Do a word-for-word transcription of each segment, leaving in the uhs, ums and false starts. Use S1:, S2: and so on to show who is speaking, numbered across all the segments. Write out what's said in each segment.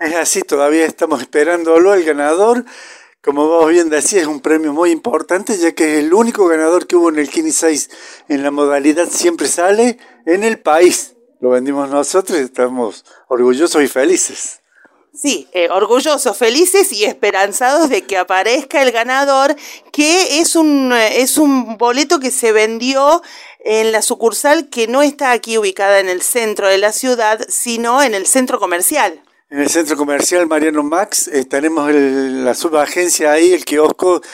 S1: Es así, todavía estamos esperándolo, el ganador. Como vos bien decías, es un premio muy importante, ya que es el único ganador que hubo en el Kini seis en la modalidad Siempre Sale en el país. Lo vendimos nosotros y estamos orgullosos y felices.
S2: Sí, eh, orgullosos, felices y esperanzados de que aparezca el ganador, que es un, es un boleto que se vendió en la sucursal que no está aquí ubicada en el centro de la ciudad, sino en el centro comercial.
S1: En el centro comercial Mariano Max, eh, tenemos el, la subagencia ahí, el kiosco,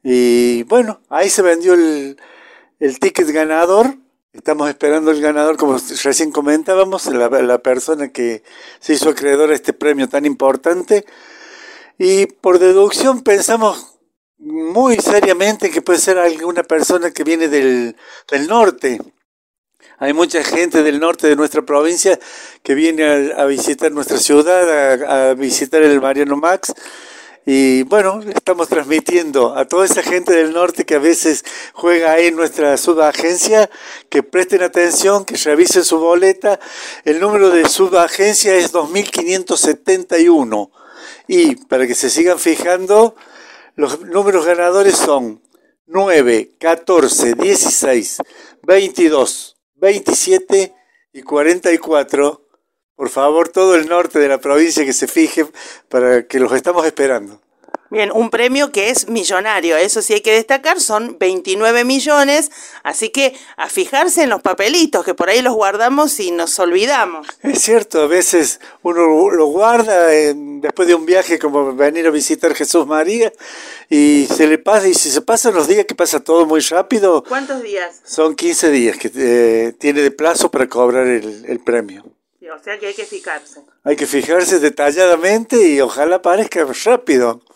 S1: y bueno, ahí se vendió el, el ticket ganador. Estamos esperando el ganador, como recién comentábamos, la, la persona que se hizo acreedora a este premio tan importante. Y por deducción pensamos muy seriamente que puede ser alguna persona que viene del, del norte. Hay mucha gente del norte de nuestra provincia que viene a, a visitar nuestra ciudad, a, a visitar el Mariano Max. Y bueno, estamos transmitiendo a toda esa gente del norte que a veces juega ahí en nuestra subagencia, que presten atención, que revisen su boleta. El número de subagencia es dos mil quinientos setenta y uno. Y para que se sigan fijando, los números ganadores son nueve, catorce, dieciséis, veintidós, veintisiete y cuarenta y cuatro. Por favor, todo el norte de la provincia que se fije para que los estamos esperando.
S2: Bien, un premio que es millonario, eso sí hay que destacar, son veintinueve millones, así que a fijarse en los papelitos, que por ahí los guardamos y nos olvidamos.
S1: Es cierto, a veces uno lo guarda eh, después de un viaje como venir a visitar Jesús María y se le pasa, y si se pasan los días, que pasa todo muy rápido.
S2: ¿Cuántos días?
S1: Son quince días que eh, tiene de plazo para cobrar el, el premio.
S2: O sea que hay que fijarse.
S1: Hay que fijarse detalladamente y ojalá aparezca rápido.